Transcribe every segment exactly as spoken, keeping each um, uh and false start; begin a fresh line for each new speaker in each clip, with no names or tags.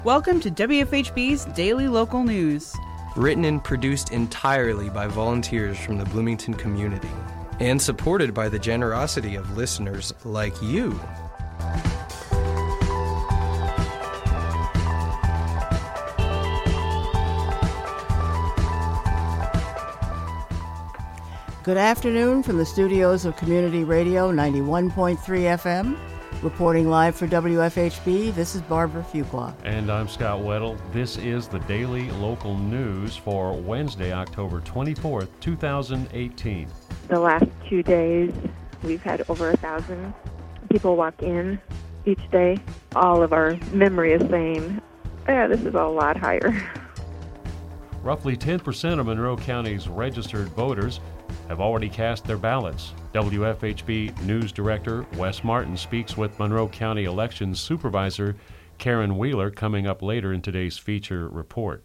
Welcome to W F H B's Daily Local News.
Written and produced entirely by volunteers from the Bloomington community and supported by the generosity of listeners like you.
Good afternoon from the studios of Community Radio ninety-one point three F M. Reporting live for W F H B, this is Barbara Fuqua.
And I'm Scott Weddle. This is the Daily Local News for Wednesday, October twenty-fourth, two thousand eighteen.
The last two days, we've had over a thousand people walk in each day. All of our memory is saying, yeah, this is a lot higher.
Roughly ten percent of Monroe County's registered voters have already cast their ballots. W F H B News Director Wes Martin speaks with Monroe County Elections Supervisor Karen Wheeler coming up later in today's feature report.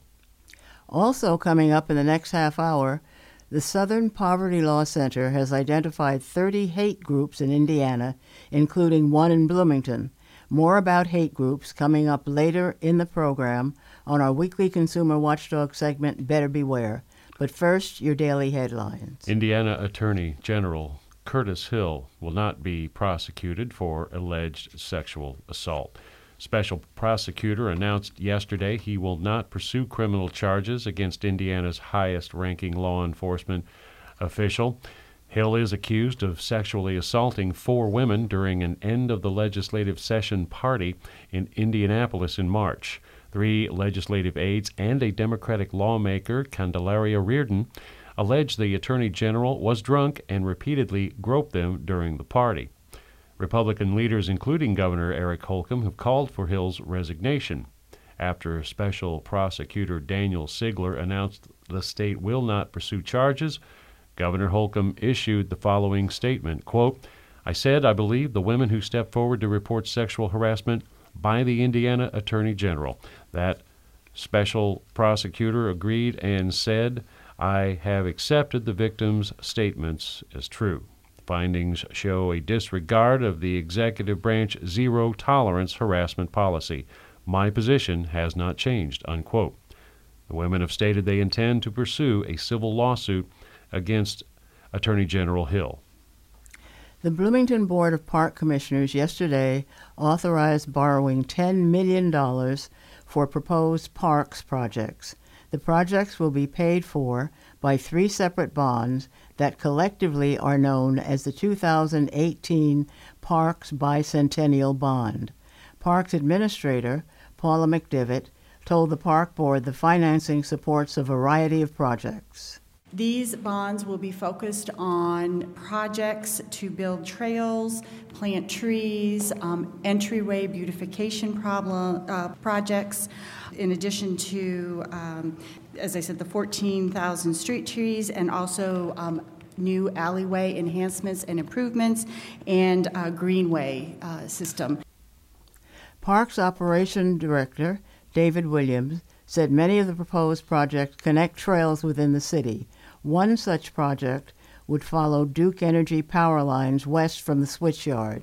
Also coming up in the next half hour, the Southern Poverty Law Center has identified thirty hate groups in Indiana, including one in Bloomington. More about hate groups coming up later in the program on our weekly Consumer Watchdog segment, Better Beware. But first, your daily headlines.
Indiana Attorney General Curtis Hill will not be prosecuted for alleged sexual assault. Special prosecutor announced yesterday he will not pursue criminal charges against Indiana's highest-ranking law enforcement official. Hill is accused of sexually assaulting four women during an end-of-the-legislative session party in Indianapolis in March. Three legislative aides and a Democratic lawmaker, Candelaria Reardon, alleged the Attorney General was drunk and repeatedly groped them during the party. Republican leaders, including Governor Eric Holcomb, have called for Hill's resignation. After Special Prosecutor Daniel Sigler announced the state will not pursue charges, Governor Holcomb issued the following statement, quote, "I said I believe the women who stepped forward to report sexual harassment by the Indiana Attorney General. That special prosecutor agreed and said, I have accepted the victims' statements as true. Findings show a disregard of the executive branch zero-tolerance harassment policy. My position has not changed," unquote. The women have stated they intend to pursue a civil lawsuit against Attorney General Hill.
The Bloomington Board of Park Commissioners yesterday authorized borrowing ten million dollars for proposed parks projects. The projects will be paid for by three separate bonds that collectively are known as the two thousand eighteen Parks Bicentennial Bond. Parks Administrator Paula McDivitt told the Park Board the financing supports a variety of projects.
These bonds will be focused on projects to build trails, plant trees, um, entryway beautification problem, uh, projects, in addition to, um, as I said, the fourteen thousand street trees, and also um, new alleyway enhancements and improvements, and uh, greenway uh, system.
Parks Operation Director David Williams said many of the proposed projects connect trails within the city. One such project would follow Duke Energy power lines west from the switchyard.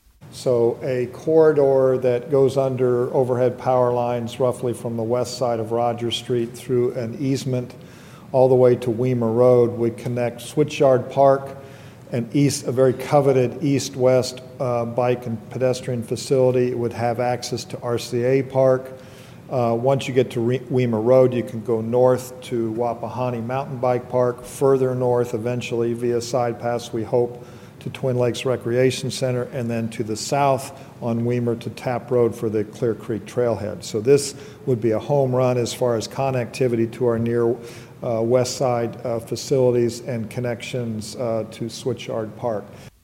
So a corridor that goes under overhead power lines roughly from the west side of Rogers Street through an easement all the way to Weimer Road would connect Switchyard Park and east, a very coveted east-west uh, bike and pedestrian facility. It would have access to R C A Park. Uh, once you get to Re- Weimer Road, you can go north to Wapahani Mountain Bike Park, further north eventually via side paths, we hope, to Twin Lakes Recreation Center, and then to the south on Weimer to Tap Road for the Clear Creek Trailhead. So this would be a home run as far as connectivity to our near uh, west side uh, facilities and connections uh, to Switchyard Park.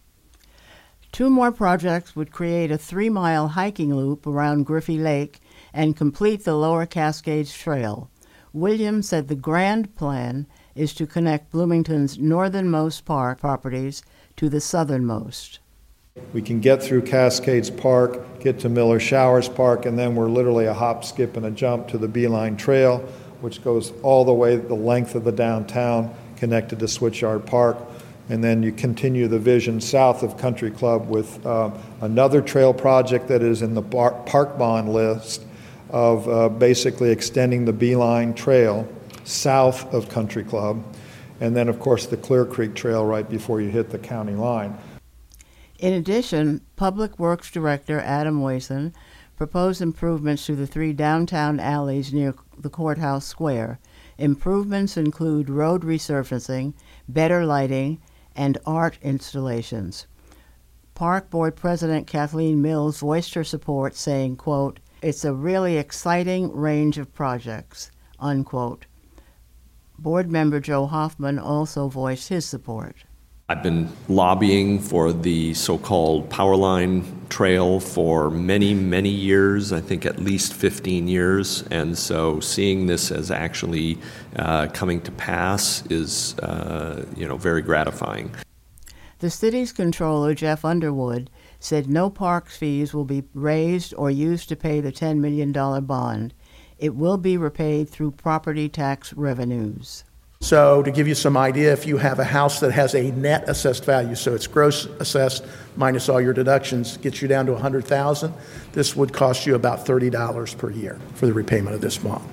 Two more projects would create a three-mile hiking loop around Griffey Lake and complete the Lower Cascades Trail. Williams said the grand plan is to connect Bloomington's northernmost park properties to the southernmost.
We can get through Cascades Park, get to Miller Showers Park, and then we're literally a hop, skip, and a jump to the Beeline Trail, which goes all the way the length of the downtown, connected to Switchyard Park. And then you continue the vision south of Country Club with uh, another trail project that is in the bar- park bond list, of uh, basically extending the Beeline Trail south of Country Club, and then, of course, the Clear Creek Trail right before you hit the county line.
In addition, Public Works Director Adam Wason proposed improvements to the three downtown alleys near the courthouse square. Improvements include road resurfacing, better lighting, and art installations. Park Board President Kathleen Mills voiced her support, saying, quote, "It's a really exciting range of projects," unquote. Board member Joe Hoffman also voiced his support.
I've been lobbying for the so-called Powerline Trail for many, many years, I think at least fifteen years, and so seeing this as actually uh, coming to pass is, uh, you know, very gratifying.
The city's controller, Jeff Underwood, said no parks fees will be raised or used to pay the ten million dollars bond. It will be repaid through property tax revenues.
So to give you some idea, if you have a house that has a net assessed value, so it's gross assessed minus all your deductions, gets you down to one hundred thousand dollars, this would cost you about thirty dollars per year for the repayment of this bond.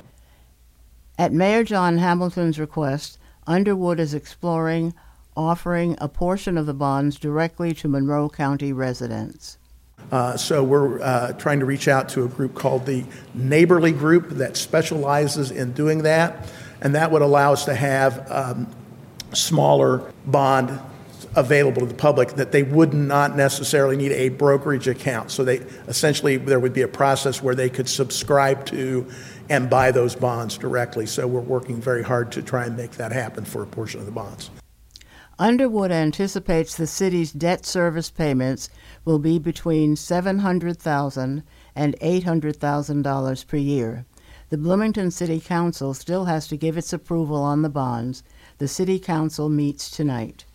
At Mayor John Hamilton's request, Underwood is exploring offering a portion of the bonds directly to Monroe County residents.
Uh, so we're uh, trying to reach out to a group called the Neighborly Group that specializes in doing that. And that would allow us to have um, smaller bond available to the public that they would not necessarily need a brokerage account. So they essentially, there would be a process where they could subscribe to and buy those bonds directly. So we're working very hard to try and make that happen for a portion of the bonds.
Underwood anticipates the city's debt service payments will be between seven hundred thousand dollars and eight hundred thousand dollars per year. The Bloomington City Council still has to give its approval on the bonds. The City Council meets tonight.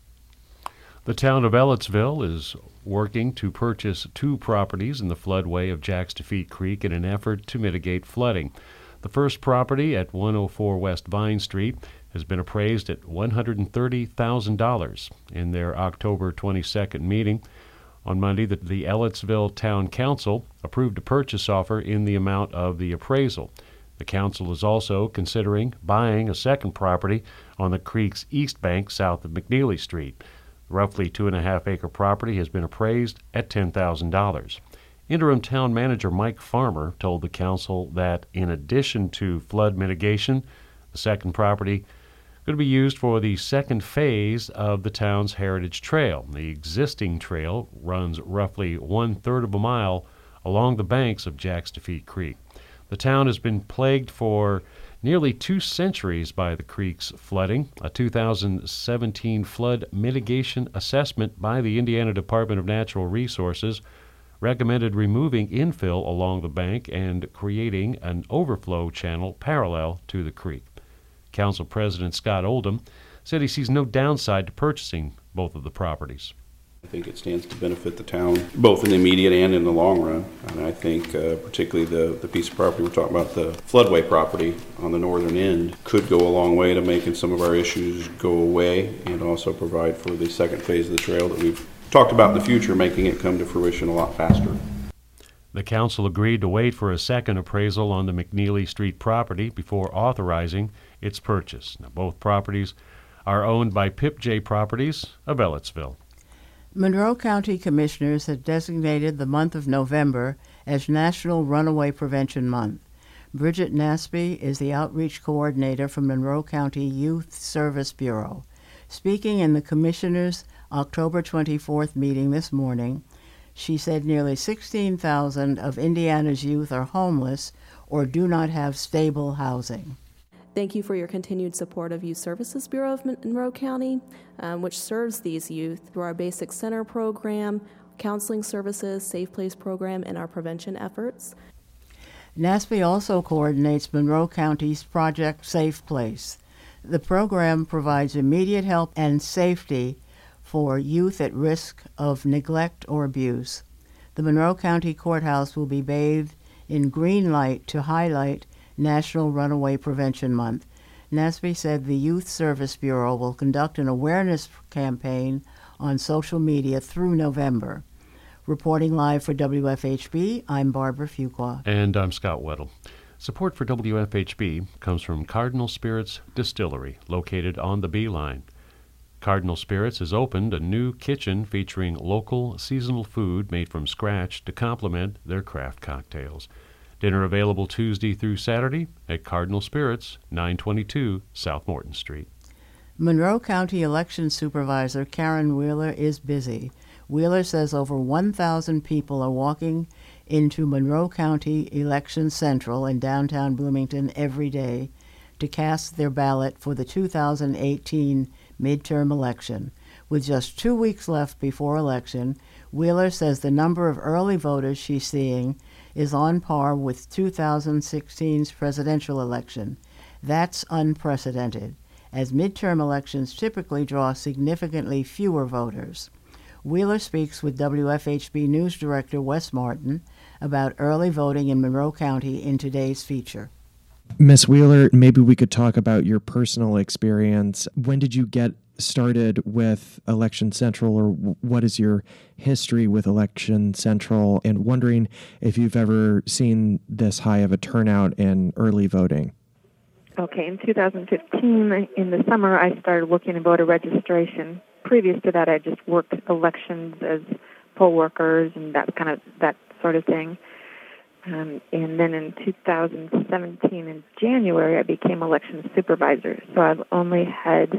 The town of Ellettsville is working to purchase two properties in the floodway of Jack's-Defeat Creek in an effort to mitigate flooding. The first property at one oh four West Vine Street has been appraised at one hundred thirty thousand dollars. In their October twenty-second meeting on Monday, the, the Ellettsville Town Council approved a purchase offer in the amount of the appraisal. The council is also considering buying a second property on the creek's east bank south of McNeely Street. The roughly two and a half acre property has been appraised at ten thousand dollars. Interim Town Manager Mike Farmer told the council that in addition to flood mitigation, the second property going to be used for the second phase of the town's Heritage Trail. The existing trail runs roughly one-third of a mile along the banks of Jack's-Defeat Creek. The town has been plagued for nearly two centuries by the creek's flooding. A two thousand seventeen flood mitigation assessment by the Indiana Department of Natural Resources recommended removing infill along the bank and creating an overflow channel parallel to the creek. Council President Scott Oldham said he sees no downside to purchasing both of the properties.
I think it stands to benefit the town, both in the immediate and in the long run. And I think uh, particularly the, the piece of property we're talking about, the floodway property on the northern end, could go a long way to making some of our issues go away and also provide for the second phase of the trail that we've talked about in the future, making it come to fruition a lot faster.
The council agreed to wait for a second appraisal on the McNeely Street property before authorizing its purchase. Now, both properties are owned by Pip J Properties of Ellettsville.
Monroe County Commissioners have designated the month of November as National Runaway Prevention Month. Bridget Nasby is the outreach coordinator from Monroe County Youth Service Bureau. Speaking in the Commissioners' October twenty-fourth meeting this morning, she said nearly sixteen thousand of Indiana's youth are homeless or do not have stable housing.
Thank you for your continued support of Youth Services Bureau of Monroe County, um, which serves these youth through our Basic Center program, counseling services, Safe Place program, and our prevention efforts.
NASB also coordinates Monroe County's Project Safe Place. The program provides immediate help and safety for youth at risk of neglect or abuse. The Monroe County Courthouse will be bathed in green light to highlight National Runaway Prevention Month. NASB said the Youth Service Bureau will conduct an awareness campaign on social media through November. Reporting live for W F H B, I'm Barbara Fuqua.
And I'm Scott Weddle. Support for W F H B comes from Cardinal Spirits Distillery, located on the Bee Line. Cardinal Spirits has opened a new kitchen featuring local seasonal food made from scratch to complement their craft cocktails. Dinner available Tuesday through Saturday at Cardinal Spirits, nine twenty-two South Morton Street.
Monroe County Election Supervisor Karen Wheeler is busy. Wheeler says over one thousand people are walking into Monroe County Election Central in downtown Bloomington every day to cast their ballot for the two thousand eighteen midterm election. With just two weeks left before election, Wheeler says the number of early voters she's seeing is on par with two thousand sixteen's presidential election. That's unprecedented, as midterm elections typically draw significantly fewer voters. Wheeler speaks with W F H B News Director Wes Martin about early voting in Monroe County in today's feature.
Miss Wheeler, maybe we could talk about your personal experience. When did you get started with Election Central, or what is your history with Election Central? And wondering if you've ever seen this high of a turnout in early voting.
Okay, in two thousand fifteen, in the summer, I started looking at voter registration. Previous to that, I just worked elections as poll workers and that kind of that sort of thing. Um, and then in two thousand seventeen, in January, I became election supervisor. So I've only had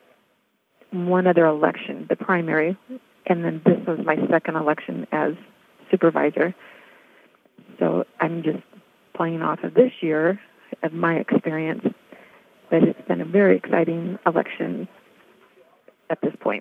one other election, the primary, and then this was my second election as supervisor. So I'm just playing off of this year, of my experience, but it's been a very exciting election at this point.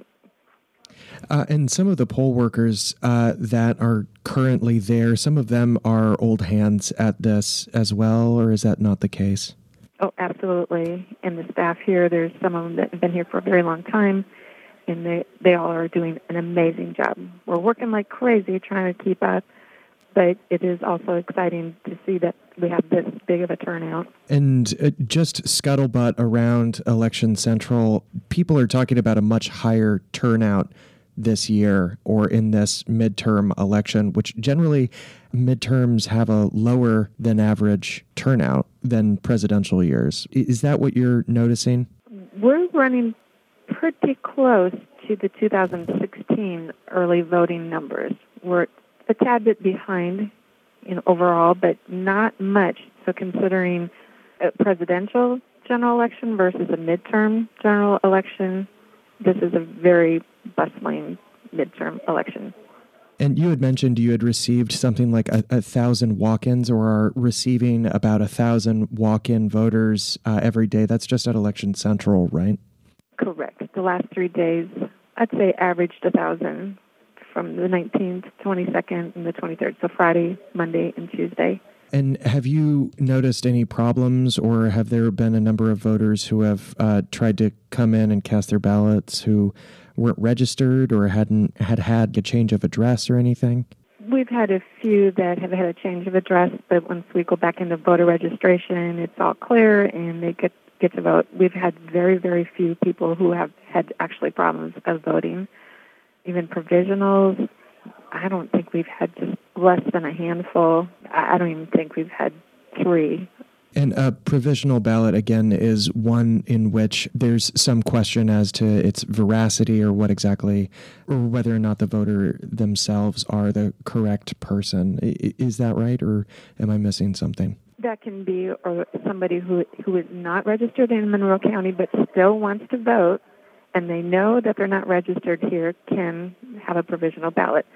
Uh, and some of the poll workers uh, that are currently there, some of them are old hands at this as well, or is that not the case?
Oh, absolutely. And the staff here, there's some of them that have been here for a very long time, and they, they all are doing an amazing job. We're working like crazy trying to keep up, but it is also exciting to see that we have this big of a turnout.
And uh, just scuttlebutt around Election Central, people are talking about a much higher turnout this year or in this midterm election, which generally midterms have a lower than average turnout than presidential years. Is that what you're noticing?
We're running pretty close to the two thousand sixteen early voting numbers. We're a tad bit behind in overall, but not much. So considering a presidential general election versus a midterm general election, this is a very bustling midterm election.
And you had mentioned you had received something like a, a thousand walk-ins, or are receiving about a thousand walk-in voters uh, every day. That's just at Election Central, right?
Correct. The last three days, I'd say averaged a thousand from the nineteenth, twenty-second, and the twenty-third. So Friday, Monday, and Tuesday.
And have you noticed any problems, or have there been a number of voters who have uh, tried to come in and cast their ballots who weren't registered or hadn't had had a change of address or anything?
We've had a few that have had a change of address, but once we go back into voter registration, it's all clear and they get, get to vote. We've had very, very few people who have had actually problems of voting. Even provisionals, I don't think we've had just less than a handful. I don't even think we've had three.
And a provisional ballot, again, is one in which there's some question as to its veracity or what exactly, or whether or not the voter themselves are the correct person. Is that right, or am I missing something?
That can be or somebody who who is not registered in Monroe County but still wants to vote, and they know that they're not registered here, can have a provisional ballot.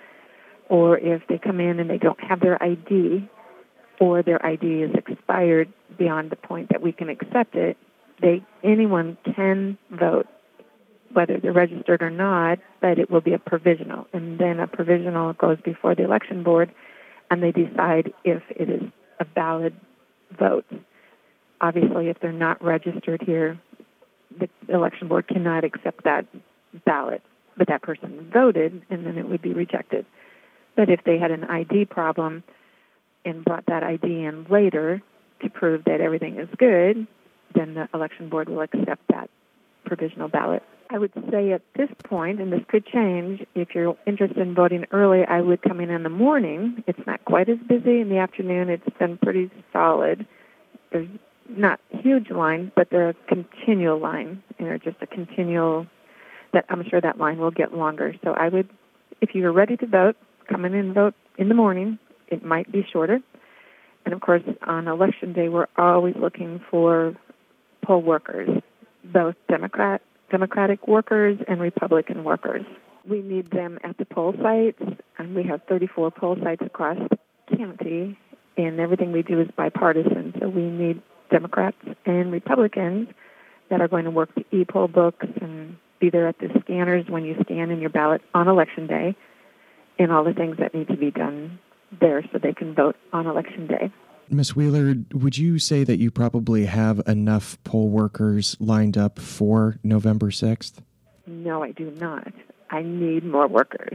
Or if they come in and they don't have their I D, or their I D is expired beyond the point that we can accept it, they anyone can vote, whether they're registered or not, but it will be a provisional. And then a provisional goes before the election board, and they decide if it is a valid vote. Obviously, if they're not registered here, the election board cannot accept that ballot, but that person voted, and then it would be rejected. But if they had an I D problem and brought that I D in later to prove that everything is good, then the election board will accept that provisional ballot. I would say at this point, and this could change, if you're interested in voting early, I would come in in the morning. It's not quite as busy. In the afternoon, it's been pretty solid. There's not huge lines, but they're a continual line, and they're just a continual, that I'm sure that line will get longer. So I would, if you're ready to vote, come in and vote in the morning. It might be shorter. And, of course, on Election Day, we're always looking for poll workers, both Democrat Democratic workers and Republican workers. We need them at the poll sites, and we have thirty-four poll sites across the county, and everything we do is bipartisan. So we need Democrats and Republicans that are going to work the e-poll books and be there at the scanners when you scan in your ballot on Election Day, and all the things that need to be done there so they can vote on Election Day.
Miz Wheeler, would you say that you probably have enough poll workers lined up for November sixth?
No, I do not. I need more workers.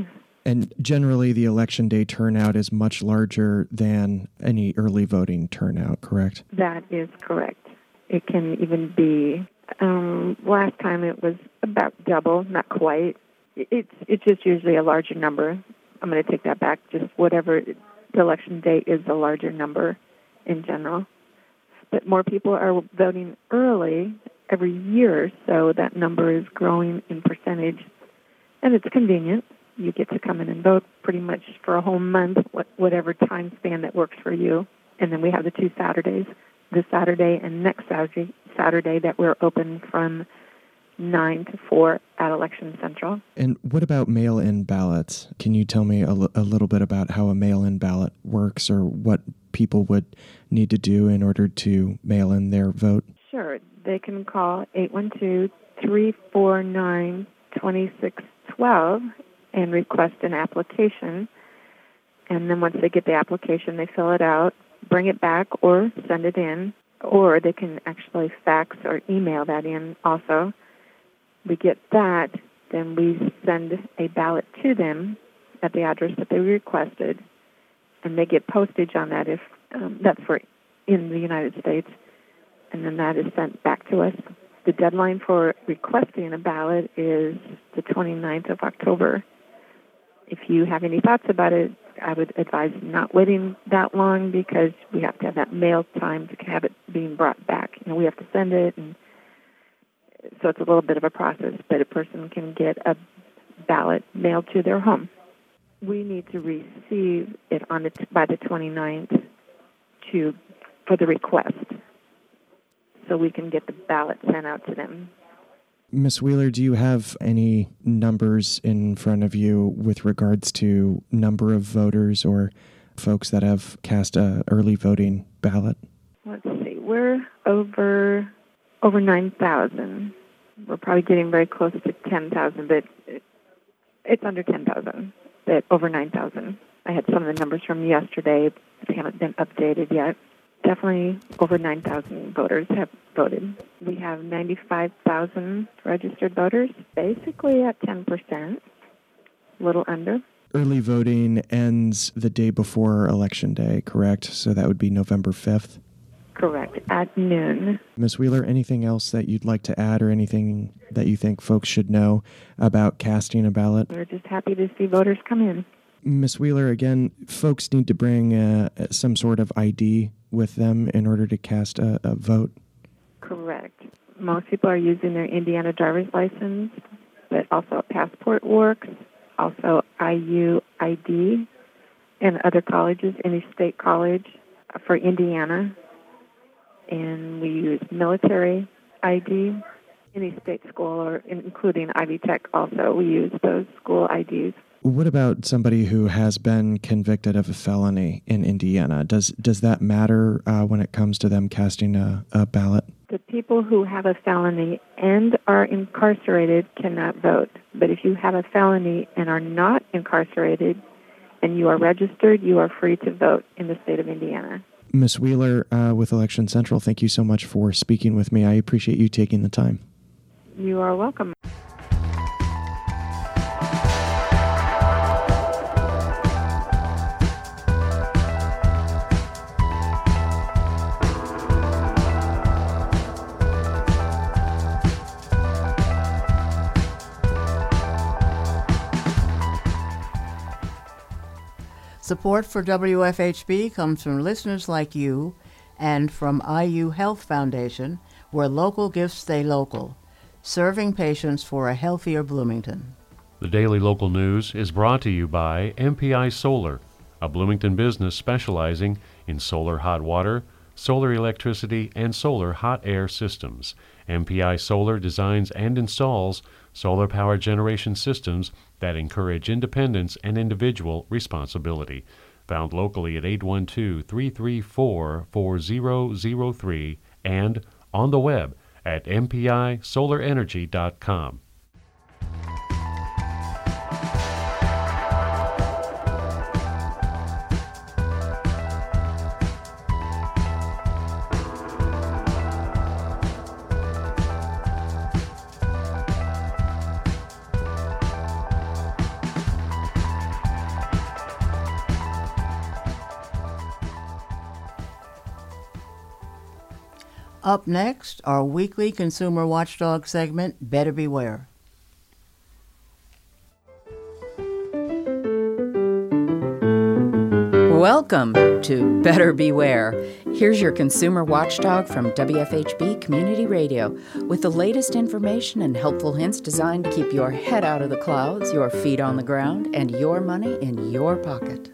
And generally, the Election Day turnout is much larger than any early voting turnout, correct?
That is correct. It can even be, um, last time it was about double, not quite. It's, it's just usually a larger number. I'm going to take that back. Just whatever the Election Day is a larger number in general. But more people are voting early every year, so that number is growing in percentage. And it's convenient. You get to come in and vote pretty much for a whole month, whatever time span that works for you. And then we have the two Saturdays, this Saturday and next Saturday, Saturday that we're open from nine to four at Election Central.
And what about mail-in ballots? Can you tell me a, l- a little bit about how a mail-in ballot works or what people would need to do in order to mail in their vote?
Sure. They can call eight one two, three four nine, two six one two and request an application. And then once they get the application, they fill it out, bring it back or send it in, or they can actually fax or email that in also. We get that, then we send a ballot to them at the address that they requested, and they get postage on that if um, that's for in the United States, and then that is sent back to us. The deadline for requesting a ballot is the twenty-ninth of October. If you have any thoughts about it, I would advise not waiting that long because we have to have that mail time to have it being brought back. You know, we have to send it, and so it's a little bit of a process, but a person can get a ballot mailed to their home. We need to receive it on the t- by the twenty-ninth to for the request, so we can get the ballot sent out to them.
Miz Wheeler, do you have any numbers in front of you with regards to number of voters or folks that have cast a early voting ballot?
Let's see. We're over over nine thousand. We're probably getting very close to ten thousand, but it's under ten thousand, but over nine thousand. I had some of the numbers from yesterday. They haven't been updated yet. Definitely over nine thousand voters have voted. We have ninety-five thousand registered voters, basically at ten percent, a little under.
Early voting ends the day before Election Day, correct? So that would be November fifth?
Correct, at noon.
Miz Wheeler, anything else that you'd like to add or anything that you think folks should know about casting a ballot?
We're just happy to see voters come in.
Miz Wheeler, again, folks need to bring uh, some sort of I D with them in order to cast a, a vote?
Correct. Most people are using their Indiana driver's license, but also a passport works, also I U I D, and other colleges, any state college for Indiana. And we use military I D, any state school, or including Ivy Tech also. We use those school I Ds.
What about somebody who has been convicted of a felony in Indiana? Does does that matter uh, when it comes to them casting a, a ballot?
The people who have a felony and are incarcerated cannot vote. But if you have a felony and are not incarcerated and you are registered, you are free to vote in the state of Indiana.
Miz Wheeler uh, with Election Central, thank you so much for speaking with me. I appreciate you taking the time.
You are welcome.
Support for W F H B comes from listeners like you and from I U Health Foundation, where local gifts stay local, serving patients for a healthier Bloomington.
The Daily Local News is brought to you by M P I Solar, a Bloomington business specializing in solar hot water, solar electricity, and solar hot air systems. M P I Solar designs and installs solar power generation systems that encourage independence and individual responsibility. Found locally at eight one two, three three four, four zero zero three and on the web at m p i solar energy dot com.
Up next, our weekly Consumer Watchdog segment, Better Beware.
Welcome to Better Beware. Here's your consumer watchdog from W F H B Community Radio with the latest information and helpful hints designed to keep your head out of the clouds, your feet on the ground, and your money in your pocket.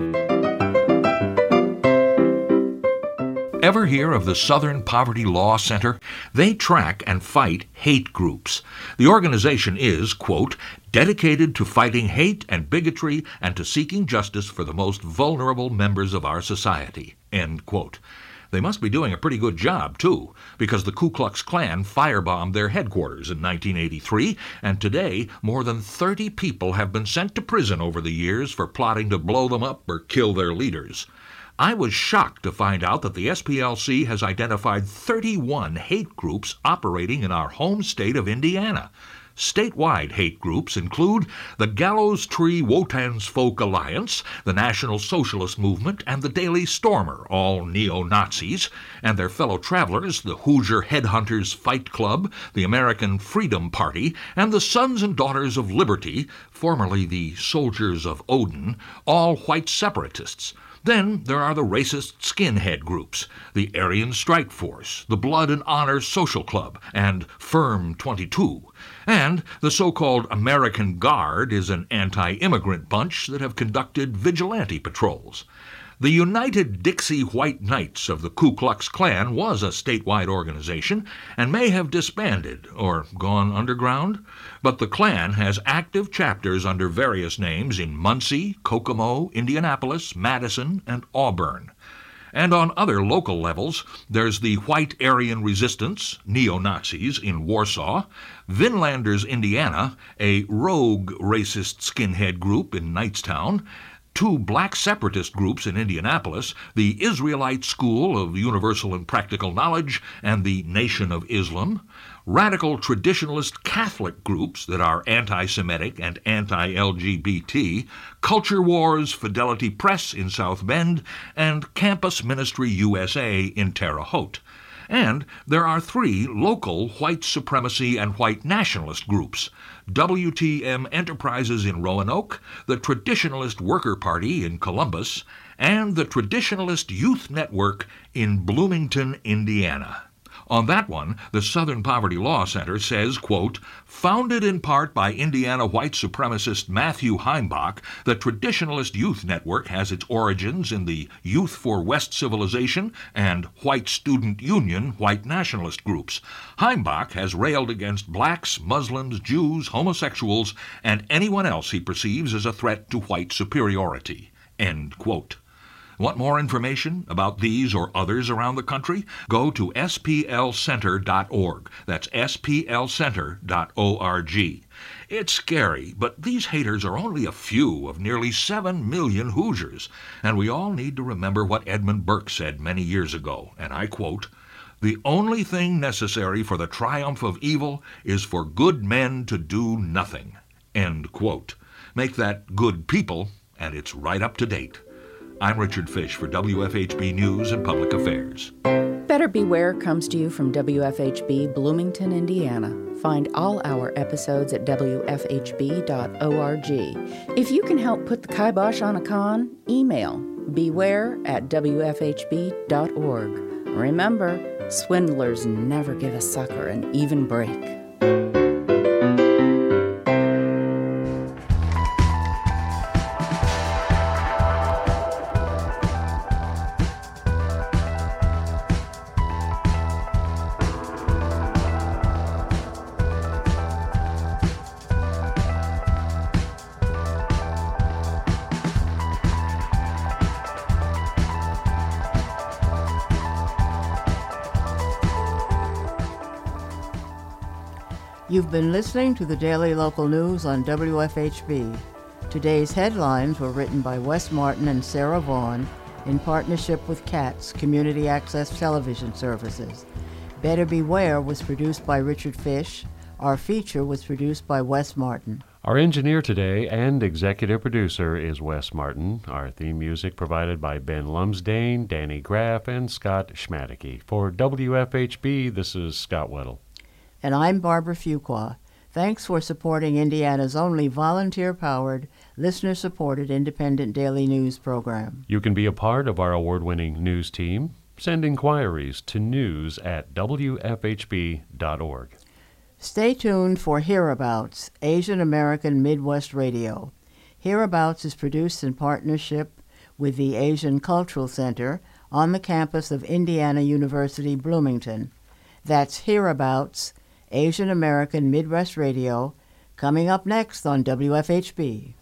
Ever hear of the Southern Poverty Law Center? They track and fight hate groups. The organization is, quote, dedicated to fighting hate and bigotry and to seeking justice for the most vulnerable members of our society, end quote. They must be doing a pretty good job, too, because the Ku Klux Klan firebombed their headquarters in nineteen eighty-three, and today more than thirty people have been sent to prison over the years for plotting to blow them up or kill their leaders. I was shocked to find out that the S P L C has identified thirty-one hate groups operating in our home state of Indiana. Statewide hate groups include the Gallows Tree Wotan's Folk Alliance, the National Socialist Movement, and the Daily Stormer, all neo-Nazis, and their fellow travelers, the Hoosier Headhunters Fight Club, the American Freedom Party, and the Sons and Daughters of Liberty, formerly the Soldiers of Odin, all white separatists. Then there are the racist skinhead groups, the Aryan Strike Force, the Blood and Honor Social Club, and Firm twenty-two. And the so-called American Guard is an anti-immigrant bunch that have conducted vigilante patrols. The United Dixie White Knights of the Ku Klux Klan was a statewide organization and may have disbanded or gone underground, but the Klan has active chapters under various names in Muncie, Kokomo, Indianapolis, Madison, and Auburn. And on other local levels, there's the White Aryan Resistance, neo-Nazis, in Warsaw, Vinlanders, Indiana, a rogue racist skinhead group in Knightstown, two black separatist groups in Indianapolis, the Israelite School of Universal and Practical Knowledge and the Nation of Islam, radical traditionalist Catholic groups that are anti-Semitic and anti-L G B T, Culture Wars Fidelity Press in South Bend, and Campus Ministry U S A in Terre Haute. And there are three local white supremacy and white nationalist groups: W T M Enterprises in Roanoke, the Traditionalist Worker Party in Columbus, and the Traditionalist Youth Network in Bloomington, Indiana. On that one, the Southern Poverty Law Center says, quote, founded in part by Indiana white supremacist Matthew Heimbach, the Traditionalist Youth Network has its origins in the Youth for West Civilization and White Student Union white nationalist groups. Heimbach has railed against blacks, Muslims, Jews, homosexuals, and anyone else he perceives as a threat to white superiority, end quote. Want more information about these or others around the country? Go to S P L center dot org. That's S P L center dot org. It's scary, but these haters are only a few of nearly seven million Hoosiers, and we all need to remember what Edmund Burke said many years ago, and I quote, "The only thing necessary for the triumph of evil is for good men to do nothing," end quote. Make that good people, and it's right up to date. I'm Richard Fish for W F H B News and Public Affairs.
Better Beware comes to you from W F H B Bloomington, Indiana. Find all our episodes at W F H B dot org. If you can help put the kibosh on a con, email beware at W F H B dot org. Remember, swindlers never give a sucker an even break.
You've been listening to the Daily Local News on W F H B. Today's headlines were written by Wes Martin and Sarah Vaughn in partnership with C A T S, Community Access Television Services. Better Beware was produced by Richard Fish. Our feature was produced by Wes Martin.
Our engineer today and executive producer is Wes Martin. Our theme music provided by Ben Lumsdane, Danny Graff, and Scott Schmadicke. For W F H B, this is Scott Weddle.
And I'm Barbara Fuqua. Thanks for supporting Indiana's only volunteer-powered, listener-supported independent daily news program.
You can be a part of our award-winning news team. Send inquiries to news at W F H B dot org.
Stay tuned for Hereabouts, Asian American Midwest Radio. Hereabouts is produced in partnership with the Asian Cultural Center on the campus of Indiana University, Bloomington. That's Hereabouts, Asian American Midwest Radio, coming up next on W F H B.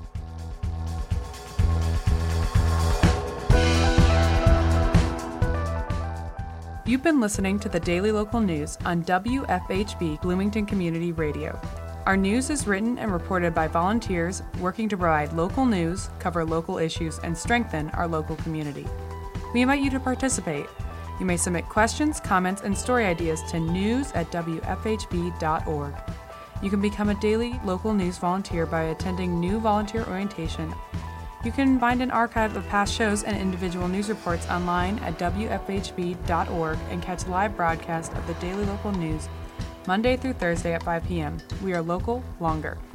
You've been listening to the Daily Local News on W F H B Bloomington Community Radio. Our news is written and reported by volunteers working to provide local news, cover local issues, and strengthen our local community. We invite you to participate. You may submit questions, comments, and story ideas to news at W F H B dot org. You can become a daily local news volunteer by attending new volunteer orientation. You can find an archive of past shows and individual news reports online at W F H B dot org and catch live broadcasts of the Daily Local News Monday through Thursday at five p.m. We are local longer.